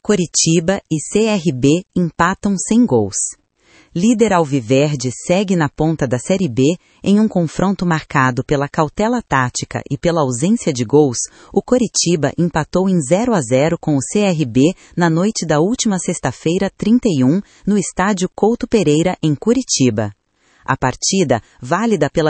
Coritiba e CRB empatam sem gols. Líder alviverde segue na ponta da Série B em um confronto marcado pela cautela tática e pela ausência de gols. O Coritiba empatou em 0-0 com o CRB na noite da última sexta-feira, 31, no estádio Couto Pereira, em Curitiba. A partida, válida pela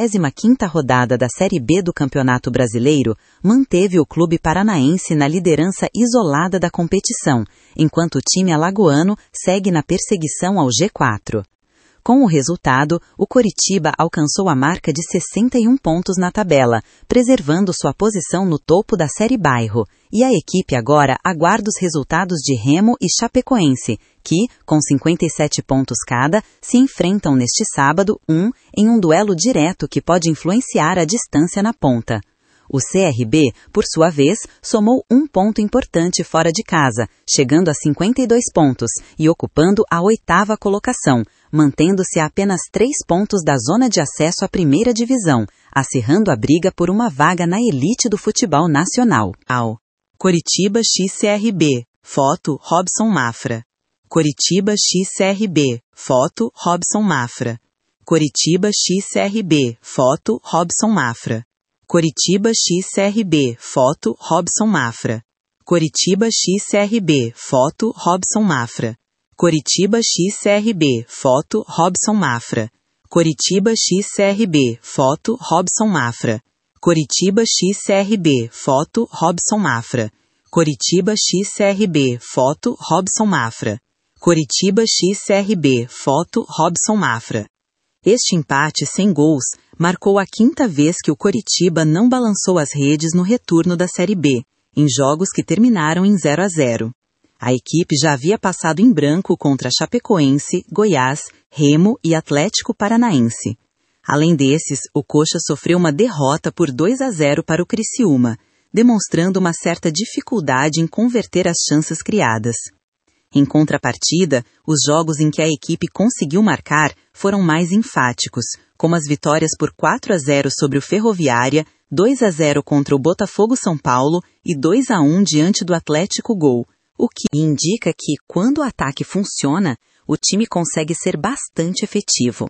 35ª rodada da Série B do Campeonato Brasileiro, manteve o clube paranaense na liderança isolada da competição, enquanto o time alagoano segue na perseguição ao G4. Com o resultado, o Coritiba alcançou a marca de 61 pontos na tabela, preservando sua posição no topo da Série Bairro, e a equipe agora aguarda os resultados de Remo e Chapecoense, que, com 57 pontos cada, se enfrentam neste sábado, em um duelo direto que pode influenciar a distância na ponta. O CRB, por sua vez, somou um ponto importante fora de casa, chegando a 52 pontos e ocupando a 8ª colocação, mantendo-se a apenas 3 pontos da zona de acesso à primeira divisão, acirrando a briga por uma vaga na elite do futebol nacional. Coritiba x CRB, foto Robson Mafra. Coritiba x CRB, foto Robson Mafra. Coritiba x CRB, foto Robson Mafra. Coritiba x CRB, foto Robson Mafra. Coritiba x CRB, foto Robson Mafra. Coritiba x CRB, foto Robson Mafra. Coritiba x CRB, foto Robson Mafra. Coritiba x CRB, foto Robson Mafra. Coritiba x CRB, foto Robson Mafra. Coritiba x CRB, foto Robson Mafra. Este empate sem gols marcou a 5ª vez que o Coritiba não balançou as redes no retorno da Série B, em jogos que terminaram em 0-0. A equipe já havia passado em branco contra Chapecoense, Goiás, Remo e Atlético Paranaense. Além desses, o Coxa sofreu uma derrota por 2-0 para o Criciúma, demonstrando uma certa dificuldade em converter as chances criadas. Em contrapartida, os jogos em que a equipe conseguiu marcar foram mais enfáticos, como as vitórias por 4-0 sobre o Ferroviária, 2-0 contra o Botafogo São Paulo e 2-1 diante do Atlético Gol, o que indica que, quando o ataque funciona, o time consegue ser bastante efetivo.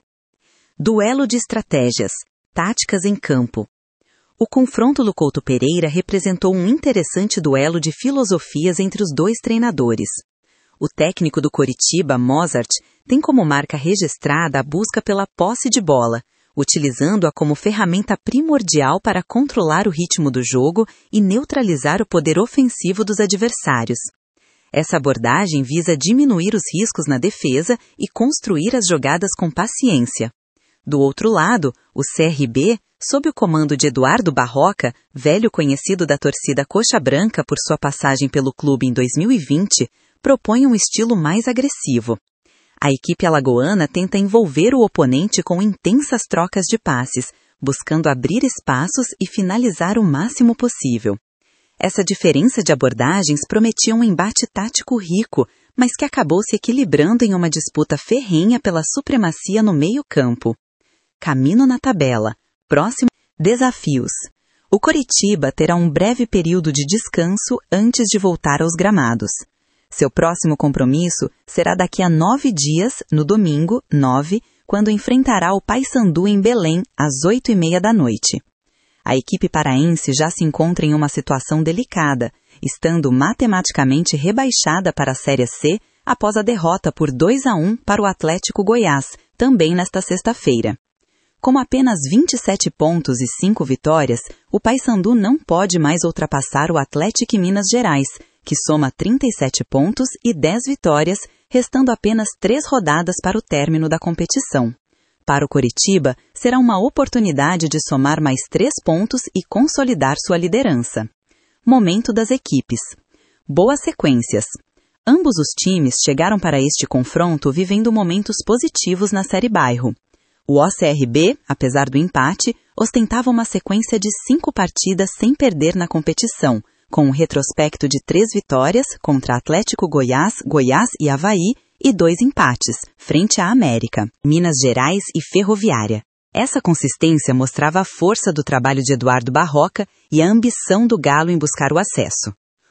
Duelo de estratégias, táticas em campo. O confronto do Couto Pereira representou um interessante duelo de filosofias entre os dois treinadores. O técnico do Coritiba, Mozart, tem como marca registrada a busca pela posse de bola, utilizando-a como ferramenta primordial para controlar o ritmo do jogo e neutralizar o poder ofensivo dos adversários. Essa abordagem visa diminuir os riscos na defesa e construir as jogadas com paciência. Do outro lado, o CRB, sob o comando de Eduardo Barroca, velho conhecido da torcida Coxa Branca por sua passagem pelo clube em 2020, propõe um estilo mais agressivo. A equipe alagoana tenta envolver o oponente com intensas trocas de passes, buscando abrir espaços e finalizar o máximo possível. Essa diferença de abordagens prometia um embate tático rico, mas que acabou se equilibrando em uma disputa ferrenha pela supremacia no meio-campo. Caminho na tabela. Próximo. Desafios. O Coritiba terá um breve período de descanso antes de voltar aos gramados. Seu próximo compromisso será daqui a 9 dias, no domingo, 9, quando enfrentará o Paysandu em Belém, às 8h30 da noite. A equipe paraense já se encontra em uma situação delicada, estando matematicamente rebaixada para a Série C após a derrota por 2-1 para o Atlético Goiás, também nesta sexta-feira. Com apenas 27 pontos e 5 vitórias, o Paysandu não pode mais ultrapassar o Atlético Minas Gerais, que soma 37 pontos e 10 vitórias, restando apenas 3 rodadas para o término da competição. Para o Coritiba, será uma oportunidade de somar mais 3 pontos e consolidar sua liderança. Momento das equipes. Boas sequências. Ambos os times chegaram para este confronto vivendo momentos positivos na Série Bairro. O OCRB, apesar do empate, ostentava uma sequência de 5 partidas sem perder na competição, com um retrospecto de 3 vitórias contra Atlético Goiás, Goiás e Avaí e 2 empates, frente à América, Minas Gerais e Ferroviária. Essa consistência mostrava a força do trabalho de Eduardo Barroca e a ambição do Galo em buscar o acesso.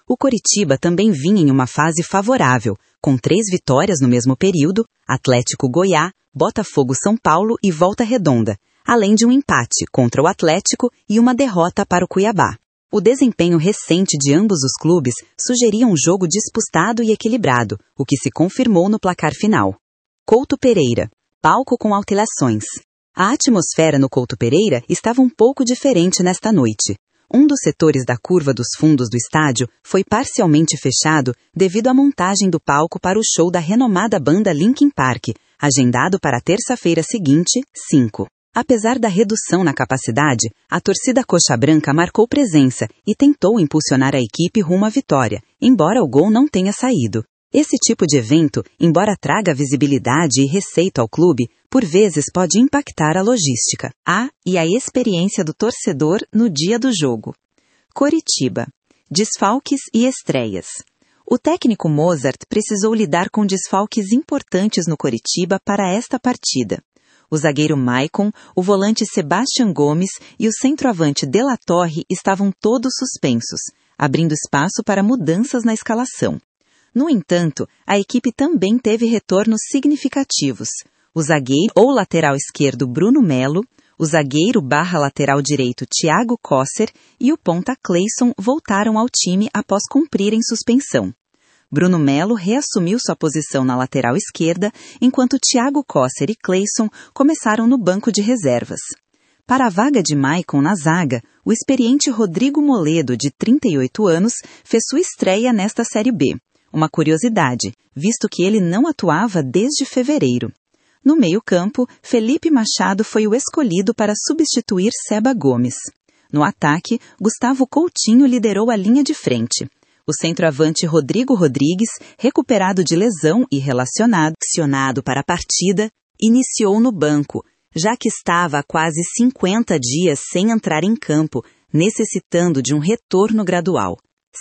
O Coritiba também vinha em uma fase favorável, com 3 vitórias no mesmo período, Atlético Goiás, Botafogo São Paulo e Volta Redonda, além de um empate contra o Atlético e uma derrota para o Cuiabá. O desempenho recente de ambos os clubes sugeria um jogo disputado e equilibrado, o que se confirmou no placar final. Couto Pereira. Palco com alterações. A atmosfera no Couto Pereira estava um pouco diferente nesta noite. Um dos setores da curva dos fundos do estádio foi parcialmente fechado devido à montagem do palco para o show da renomada banda Linkin Park, agendado para a terça-feira seguinte, 5. Apesar da redução na capacidade, a torcida coxa branca marcou presença e tentou impulsionar a equipe rumo à vitória, embora o gol não tenha saído. Esse tipo de evento, embora traga visibilidade e receita ao clube, por vezes pode impactar a logística e a experiência do torcedor no dia do jogo. Coritiba. Desfalques e estreias. O técnico Mozart precisou lidar com desfalques importantes no Coritiba para esta partida. O zagueiro Maicon, o volante Sebastian Gomes e o centroavante De La Torre estavam todos suspensos, abrindo espaço para mudanças na escalação. No entanto, a equipe também teve retornos significativos. O zagueiro ou lateral esquerdo Bruno Melo, o zagueiro/lateral direito Thiago Kosser e o ponta Cleison voltaram ao time após cumprirem suspensão. Bruno Melo reassumiu sua posição na lateral esquerda, enquanto Thiago Kosser e Cleison começaram no banco de reservas. Para a vaga de Maicon na zaga, o experiente Rodrigo Moledo, de 38 anos, fez sua estreia nesta Série B. Uma curiosidade, visto que ele não atuava desde fevereiro. No meio-campo, Felipe Machado foi o escolhido para substituir Seba Gomes. No ataque, Gustavo Coutinho liderou a linha de frente. O centroavante Rodrigo Rodrigues, recuperado de lesão e relacionado para a partida, iniciou no banco, já que estava há quase 50 dias sem entrar em campo, necessitando de um retorno gradual.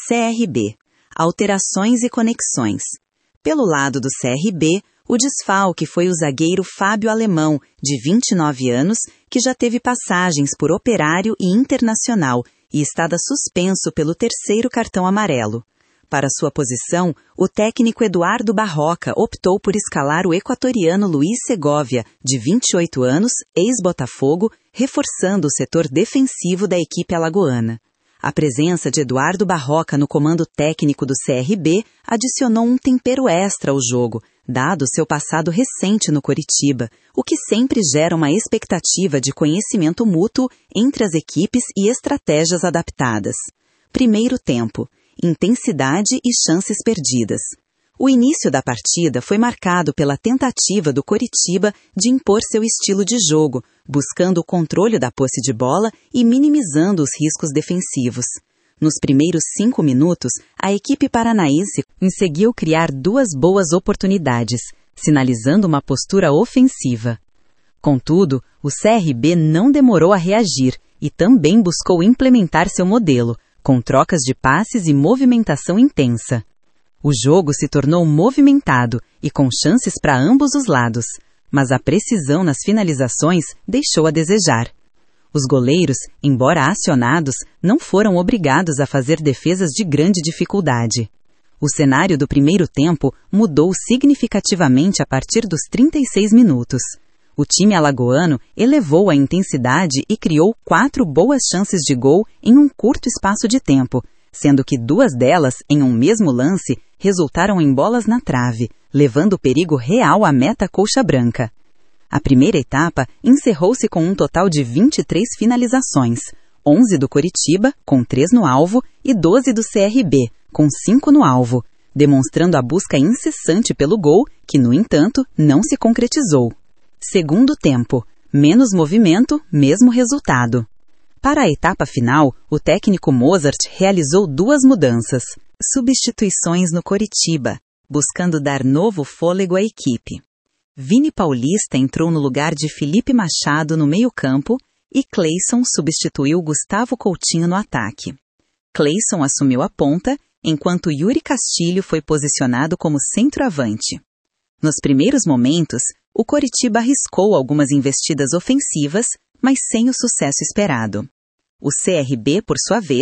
CRB. Alterações e conexões. Pelo lado do CRB, o desfalque foi o zagueiro Fábio Alemão, de 29 anos, que já teve passagens por Operário e Internacional e estava suspenso pelo 3º cartão amarelo. Para sua posição, o técnico Eduardo Barroca optou por escalar o equatoriano Luiz Segovia, de 28 anos, ex-Botafogo, reforçando o setor defensivo da equipe alagoana. A presença de Eduardo Barroca no comando técnico do CRB adicionou um tempero extra ao jogo, dado seu passado recente no Coritiba, o que sempre gera uma expectativa de conhecimento mútuo entre as equipes e estratégias adaptadas. Primeiro tempo. Intensidade e chances perdidas. O início da partida foi marcado pela tentativa do Coritiba de impor seu estilo de jogo, buscando o controle da posse de bola e minimizando os riscos defensivos. Nos primeiros 5 minutos, a equipe paranaense conseguiu criar 2 boas oportunidades, sinalizando uma postura ofensiva. Contudo, o CRB não demorou a reagir e também buscou implementar seu modelo, com trocas de passes e movimentação intensa. O jogo se tornou movimentado e com chances para ambos os lados, mas a precisão nas finalizações deixou a desejar. Os goleiros, embora acionados, não foram obrigados a fazer defesas de grande dificuldade. O cenário do primeiro tempo mudou significativamente a partir dos 36 minutos. O time alagoano elevou a intensidade e criou 4 boas chances de gol em um curto espaço de tempo, sendo que 2 delas, em um mesmo lance, resultaram em bolas na trave, levando perigo real à meta coxa branca. A primeira etapa encerrou-se com um total de 23 finalizações, 11 do Coritiba, com 3 no alvo, e 12 do CRB, com 5 no alvo, demonstrando a busca incessante pelo gol, que, no entanto, não se concretizou. Segundo tempo. Menos movimento, mesmo resultado. Para a etapa final, o técnico Mozart realizou 2 mudanças. Substituições no Coritiba, buscando dar novo fôlego à equipe. Vini Paulista entrou no lugar de Felipe Machado no meio-campo e Cleison substituiu Gustavo Coutinho no ataque. Cleison assumiu a ponta, enquanto Yuri Castilho foi posicionado como centroavante. Nos primeiros momentos, o Coritiba arriscou algumas investidas ofensivas, mas sem o sucesso esperado. O CRB, por sua vez,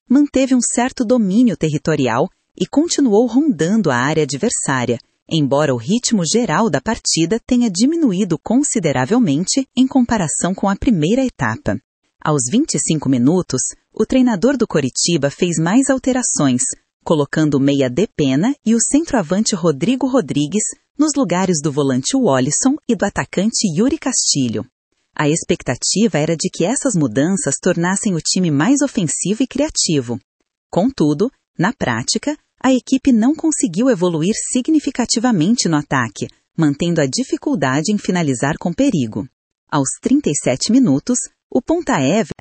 manteve um certo domínio territorial e continuou rondando a área adversária, embora o ritmo geral da partida tenha diminuído consideravelmente em comparação com a primeira etapa. Aos 25 minutos, o treinador do Coritiba fez mais alterações, colocando o meia Depena e o centroavante Rodrigo Rodrigues nos lugares do volante Wallison e do atacante Yuri Castilho. A expectativa era de que essas mudanças tornassem o time mais ofensivo e criativo. Contudo, na prática, a equipe não conseguiu evoluir significativamente no ataque, mantendo a dificuldade em finalizar com perigo. Aos 37 minutos, o ponta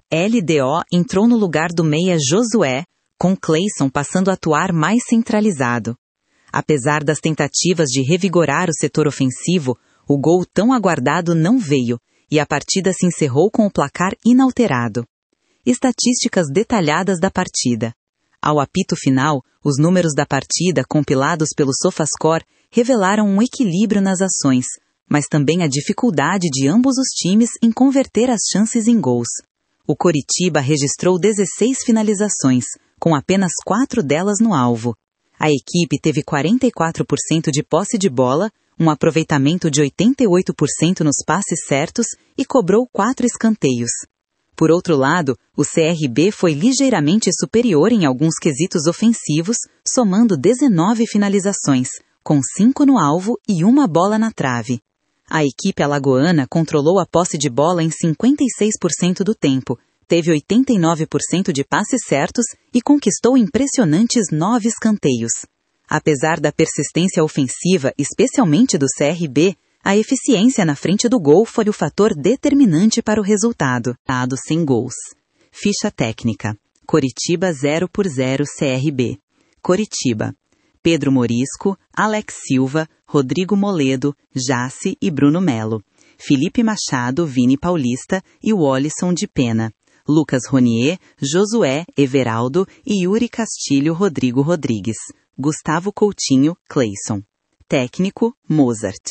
LDO entrou no lugar do meia Josué, com Cleison passando a atuar mais centralizado. Apesar das tentativas de revigorar o setor ofensivo, o gol tão aguardado não veio, e a partida se encerrou com o placar inalterado. Estatísticas detalhadas da partida. Ao apito final, os números da partida compilados pelo SofaScore revelaram um equilíbrio nas ações, mas também a dificuldade de ambos os times em converter as chances em gols. O Coritiba registrou 16 finalizações, com apenas 4 delas no alvo. A equipe teve 44% de posse de bola, um aproveitamento de 88% nos passes certos e cobrou 4 escanteios. Por outro lado, o CRB foi ligeiramente superior em alguns quesitos ofensivos, somando 19 finalizações, com 5 no alvo e 1 bola na trave. A equipe alagoana controlou a posse de bola em 56% do tempo, teve 89% de passes certos e conquistou impressionantes 9 escanteios. Apesar da persistência ofensiva, especialmente do CRB, a eficiência na frente do gol foi o fator determinante para o resultado. Sem gols. Ficha técnica. Coritiba 0-0 CRB. Coritiba. Pedro Morisco, Alex Silva, Rodrigo Moledo, Jace e Bruno Melo. Felipe Machado, Vini Paulista e Wallison de Pena. Lucas Ronier, Josué, Everaldo e Yuri Castilho Rodrigo Rodrigues. Gustavo Coutinho, Cleison. Técnico, Mozart.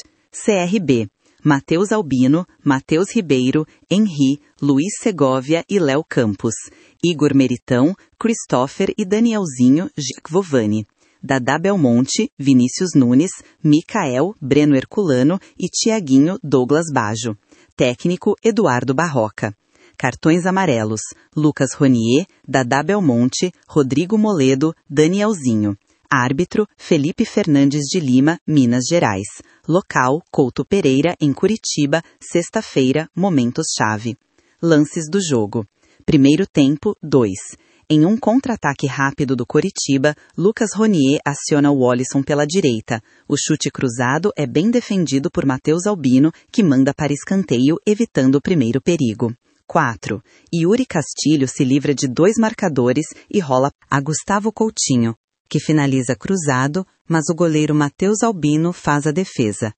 CRB, Matheus Albino, Matheus Ribeiro, Henri, Luiz Segovia e Léo Campos. Igor Meritão, Christopher e Danielzinho Giacovani. Dadá Belmonte, Vinícius Nunes, Micael, Breno Herculano e Tiaguinho Douglas Bajo. Técnico, Eduardo Barroca. Cartões amarelos, Lucas Ronier, Dadá Belmonte, Rodrigo Moledo, Danielzinho. Árbitro, Felipe Fernandes de Lima, Minas Gerais. Local, Couto Pereira, em Curitiba, sexta-feira, momentos-chave. Lances do jogo. Primeiro tempo, 2. Em um contra-ataque rápido do Coritiba, Lucas Ronier aciona o Wallison pela direita. O chute cruzado é bem defendido por Matheus Albino, que manda para escanteio, evitando o primeiro perigo. 4. Yuri Castilho se livra de 2 marcadores e rola a Gustavo Coutinho, que finaliza cruzado, mas o goleiro Matheus Albino faz a defesa.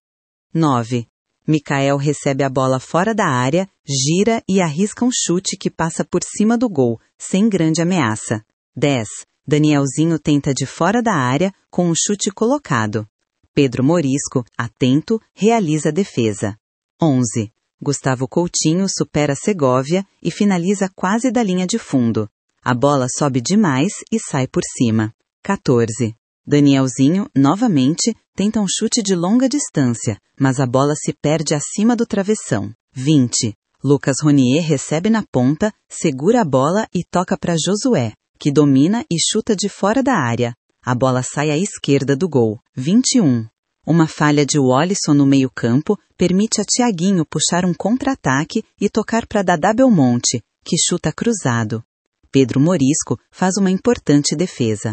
9. Micael recebe a bola fora da área, gira e arrisca um chute que passa por cima do gol, sem grande ameaça. 10. Danielzinho tenta de fora da área, com um chute colocado. Pedro Morisco, atento, realiza a defesa. 11. Gustavo Coutinho supera Segovia e finaliza quase da linha de fundo. A bola sobe demais e sai por cima. 14. Danielzinho, novamente, tenta um chute de longa distância, mas a bola se perde acima do travessão. 20. Lucas Ronier recebe na ponta, segura a bola e toca para Josué, que domina e chuta de fora da área. A bola sai à esquerda do gol. 21. Uma falha de Wallison no meio-campo permite a Tiaguinho puxar um contra-ataque e tocar para Dadá Belmonte, que chuta cruzado. Pedro Morisco faz uma importante defesa.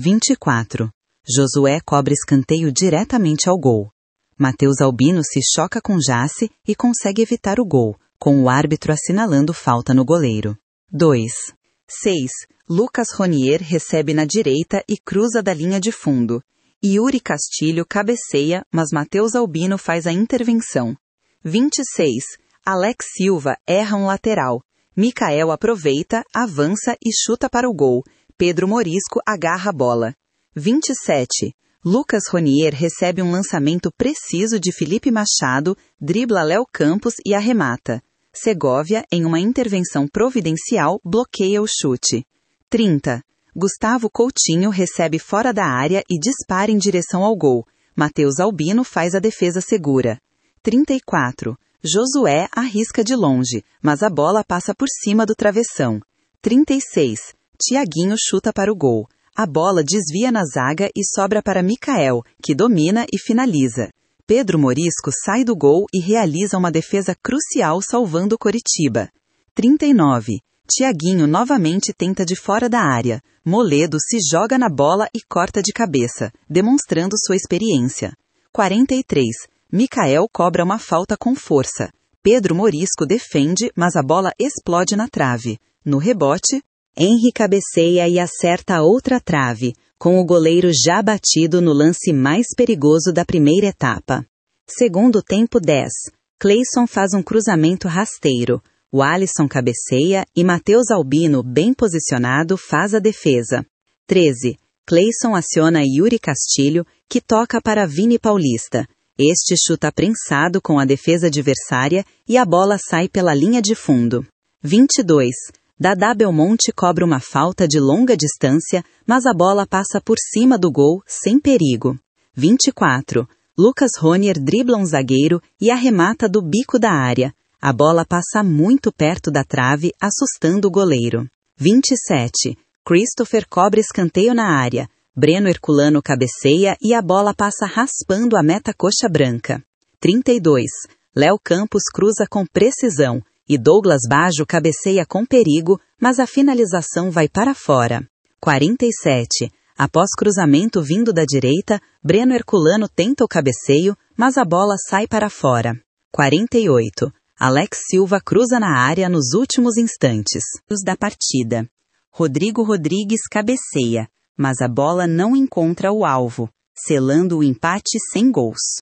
24. Josué cobra escanteio diretamente ao gol. Matheus Albino se choca com Jace e consegue evitar o gol, com o árbitro assinalando falta no goleiro. 2. 6. Lucas Ronier recebe na direita e cruza da linha de fundo. Yuri Castilho cabeceia, mas Matheus Albino faz a intervenção. 26. Alex Silva erra um lateral. Micael aproveita, avança e chuta para o gol. Pedro Morisco agarra a bola. 27. Lucas Ronier recebe um lançamento preciso de Felipe Machado, dribla Léo Campos e arremata. Segovia, em uma intervenção providencial, bloqueia o chute. 30. Gustavo Coutinho recebe fora da área e dispara em direção ao gol. Matheus Albino faz a defesa segura. 34. Josué arrisca de longe, mas a bola passa por cima do travessão. 36. Tiaguinho chuta para o gol. A bola desvia na zaga e sobra para Micael, que domina e finaliza. Pedro Morisco sai do gol e realiza uma defesa crucial salvando o Coritiba. 39. Tiaguinho novamente tenta de fora da área. Moledo se joga na bola e corta de cabeça, demonstrando sua experiência. 43. Micael cobra uma falta com força. Pedro Morisco defende, mas a bola explode na trave. No rebote, Henry cabeceia e acerta a outra trave, com o goleiro já batido no lance mais perigoso da primeira etapa. Segundo tempo 10. Cleison faz um cruzamento rasteiro. O Alisson cabeceia e Matheus Albino, bem posicionado, faz a defesa. 13. Cleison aciona Yuri Castilho, que toca para Vini Paulista. Este chuta prensado com a defesa adversária e a bola sai pela linha de fundo. 22. Dadá Belmonte cobra uma falta de longa distância, mas a bola passa por cima do gol, sem perigo. 24. Lucas Ronier dribla um zagueiro e arremata do bico da área. A bola passa muito perto da trave, assustando o goleiro. 27. Christopher cobra escanteio na área. Breno Herculano cabeceia e a bola passa raspando a meta coxa branca. 32. Léo Campos cruza com precisão e Douglas Baggio cabeceia com perigo, mas a finalização vai para fora. 47. Após cruzamento vindo da direita, Breno Herculano tenta o cabeceio, mas a bola sai para fora. 48. Alex Silva cruza na área nos últimos instantes da partida. Rodrigo Rodrigues cabeceia, mas a bola não encontra o alvo, selando o empate sem gols.